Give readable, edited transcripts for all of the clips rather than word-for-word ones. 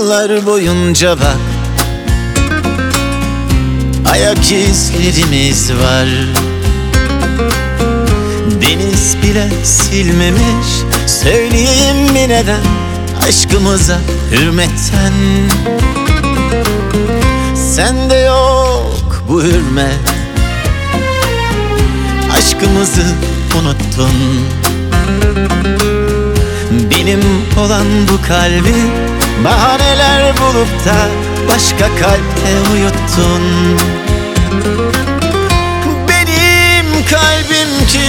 Yıllar boyunca bak, ayak izlerimiz var. Deniz bile silmemiş. Söyleyeyim mi neden? Aşkımıza hürmetten. Sende yok bu hürmet. Aşkımızı unuttun. Benim olan bu kalbi bahaneler bulup da başka kalpte uyuttun. Benim kalbim ki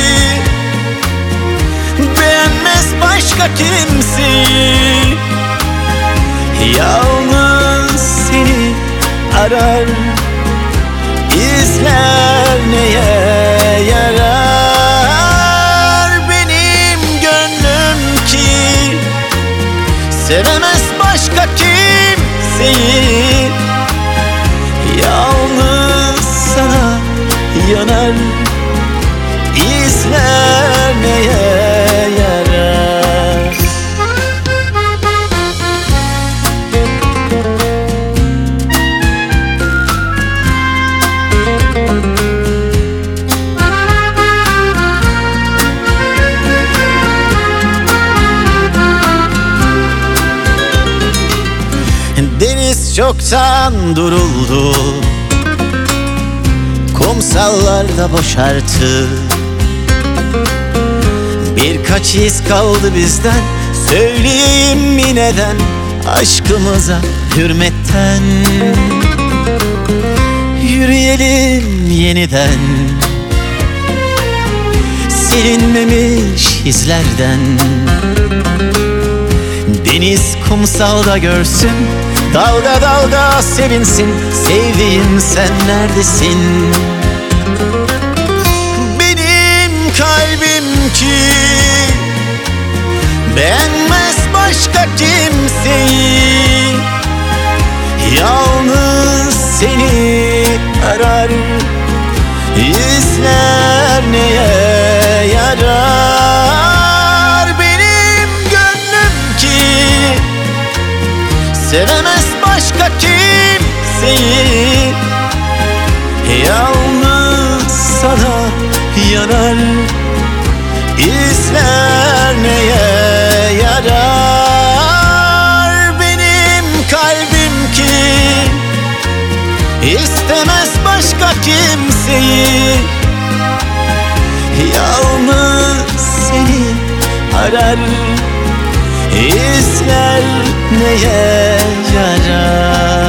beğenmez başka kimseyi. Yalnız seni arar, izler neye yarar. Benim gönlüm ki sevemez başka kimseyi. Yalnız sana yanar, izler neye yarar. Deniz çoktan duruldu, kumsallarda boşarttı. Birkaç iz kaldı bizden. Söyleyeyim mi neden? Aşkımıza hürmetten. Yürüyelim yeniden, silinmemiş izlerden. Deniz kumsalda görsün, dalga dalga sevinsin. Sevdiğim sen neredesin? Benim kalbim ki beğenmez başka kimseyi. Yalnız seni arar, izler neye yarar. Benim gönlüm ki sevemez başka kimseyi. Yalnız sana yanar, izler neye yarar. Benim kalbim ki istemez başka kimseyi. Yalnız seni arar, izler neye yarar.